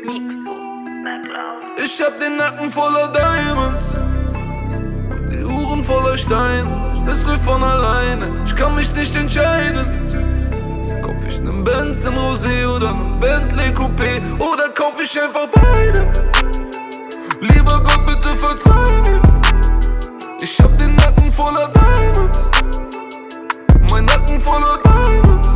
Mixo, Background. Ich hab den Nacken voller Diamonds und die Uhren voller Stein. Es läuft von alleine, ich kann mich nicht entscheiden. Kauf ich nen Benz in Rosé oder nen Bentley Coupé oder kauf ich einfach beide? Lieber Gott, bitte verzeih mir. Ich hab den Nacken voller Diamonds, mein Nacken voller Diamonds.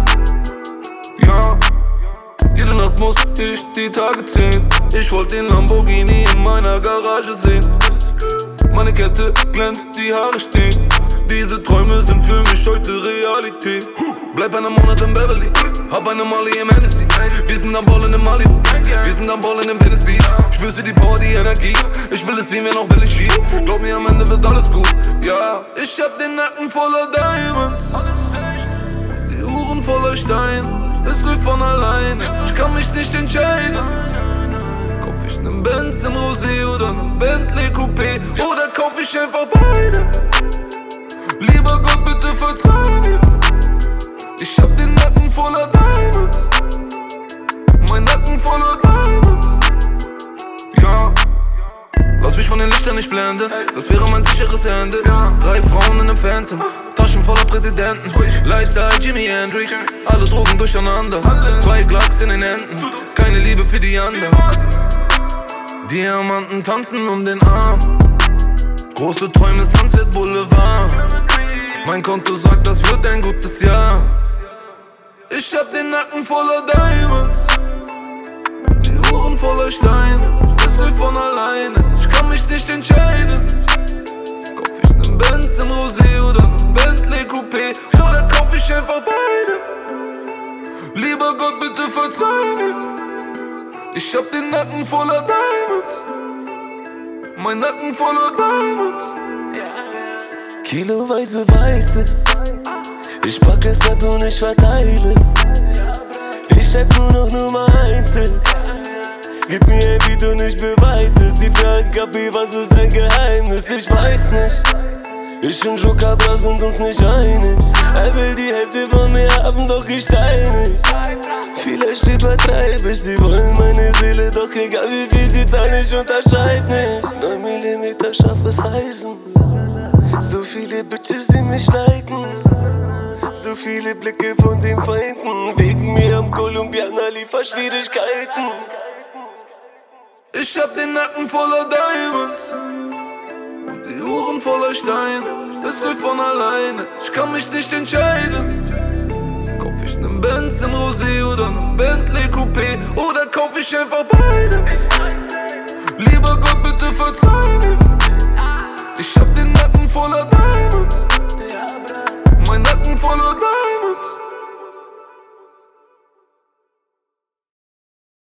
Ja, jede Nacht muss ich die Tage zählen. Ich wollt den Lamborghini in meiner Garage sehen. Meine Kette glänzt, die Haare stehen. Diese Träume sind für mich heute Realität. Bleib einen Monat in Beverly, hab eine Molly im Hennessy. Wir sind am Ballen in Malibu, wir sind am Ballen in Venice Beach. Spürst du die Body-Energie? Ich will es sehen, wer noch will ich schieben. Glaub mir, am Ende wird alles gut, ja. Ich hab den Nacken voller Diamonds, die Uhren voller Stein. Es läuft von alleine, ich kann mich nicht entscheiden. Kauf ich nen Benz in Rosé oder nen Bentley Coupé oder kauf ich einfach beide? Lieber Gott, bitte verzeih mir. Ich hab den Nacken voller Diamonds, mein Nacken voller Diamonds. Ja, lass mich von den Lichtern nicht blenden, das wäre mein sicheres Ende. 3 Frauen in nem Phantom, Taschen voller Präsidenten. Lifestyle Jimi Hendrix, alle Drogen durcheinander. 2 Glocks in den Händen, keine Liebe für die anderen. Diamanten tanzen um den Arm, große Träume Sunset Boulevard. Mein Konto sagt, das wird ein gutes Jahr. Ich hab den Nacken voller Diamonds, die Uhren voller Stein. Es läuft von alleine, ich kann mich nicht entscheiden. Kauf ich nen Benz in Rosé oder nen Bentley Coupé oder kauf ich einfach beide? Lieber Gott, bitte verzeih mir. Ich hab den Nacken voller Diamonds, mein Nacken voller Diamonds. Kiloweise Weißes, ich pack es ab und ich verteile es. Ich schreib nur noch Nummer 1. Gib mir ein Beat und ich beweis es. Sie fragen, Gabi, was ist dein Geheimnis? Ich weiß nicht. Ich und Joker sind uns nicht einig. Er will die Hälfte von mir haben, doch ich teil nicht. Vielleicht übertreibe ich, sie wollen meine Seele, doch egal wie viel sie zahlen, ich unterschreib nicht. 9 mm scharfes Eisen, so viele Bitches, die mich liken, so viele Blicke von den Feinden. Wegen mir am Kolumbianer Lieferschwierigkeiten. Ich hab den Nacken voller Diamonds und die Uhren voller Stein. Es läuft von alleine, ich kann mich nicht entscheiden. Kauf ich nen Benz in Rosé oder nen Bentley Coupé oder kauf ich einfach beide?